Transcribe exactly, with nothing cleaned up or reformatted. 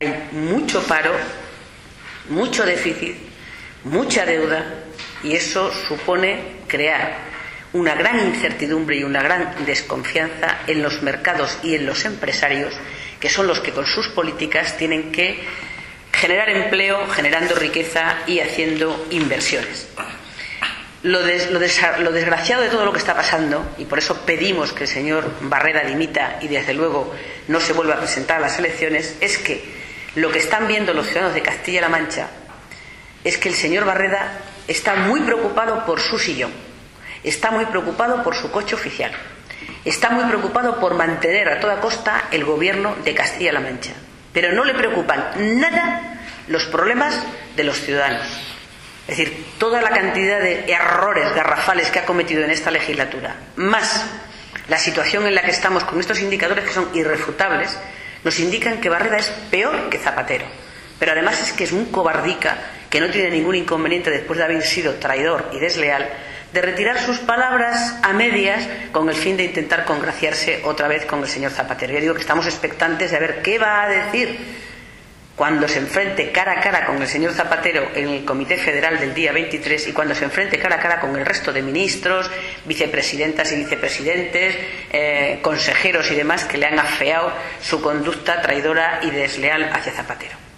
Hay mucho paro, mucho déficit, mucha deuda, y eso supone crear una gran incertidumbre y una gran desconfianza en los mercados y en los empresarios, que son los que con sus políticas tienen que generar empleo, generando riqueza y haciendo inversiones. Lo, des, lo, des, lo desgraciado de todo lo que está pasando, y por eso pedimos que el señor Barreda dimita y desde luego no se vuelva a presentar a las elecciones, es que lo que están viendo los ciudadanos de Castilla-La Mancha es que el señor Barreda está muy preocupado por su sillón, está muy preocupado por su coche oficial, está muy preocupado por mantener a toda costa el gobierno de Castilla-La Mancha, pero no le preocupan nada los problemas de los ciudadanos. Es decir, toda la cantidad de errores garrafales que ha cometido en esta legislatura, más la situación en la que estamos con estos indicadores que son irrefutables, nos indican que Barreda es peor que Zapatero. Pero además es que es un cobardica que no tiene ningún inconveniente, después de haber sido traidor y desleal, de retirar sus palabras a medias con el fin de intentar congraciarse otra vez con el señor Zapatero. Yo digo que estamos expectantes de ver qué va a decir cuando se enfrente cara a cara con el señor Zapatero en el Comité Federal del día veintitrés y cuando se enfrente cara a cara con el resto de ministros, vicepresidentas y vicepresidentes, eh, consejeros y demás que le han afeado su conducta traidora y desleal hacia Zapatero.